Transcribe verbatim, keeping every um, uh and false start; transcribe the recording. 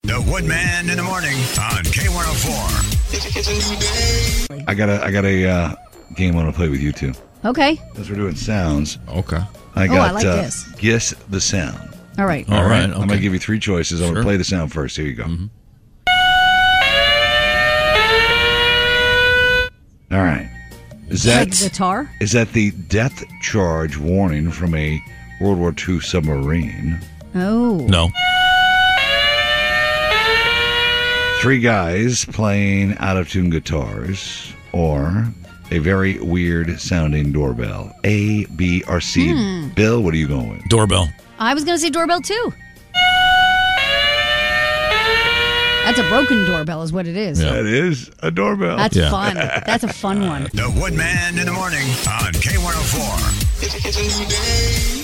The Woodman in the morning on K one oh four. It's a new day. I got a, I got a uh, game I want to play with you two. Okay. As we're doing sounds. Okay. I got oh, I like uh, this. Guess the sound. All right. All right. I'm Okay. going to give you three choices. I'm Sure. going to play the sound first. Here you go. Mm-hmm. All right. Is Like that guitar? is that the depth charge warning from a World War Two submarine? Oh. No. Three guys playing out-of-tune guitars, or a very weird-sounding doorbell? A, B, or C? Hmm. Bill, what are you going with? Doorbell. I was going to say doorbell, too. That's a broken doorbell is what it is. Yeah. That is a doorbell. That's Yeah. fun. That's a fun one. The Woodman in the morning on K one oh four. It's a new day.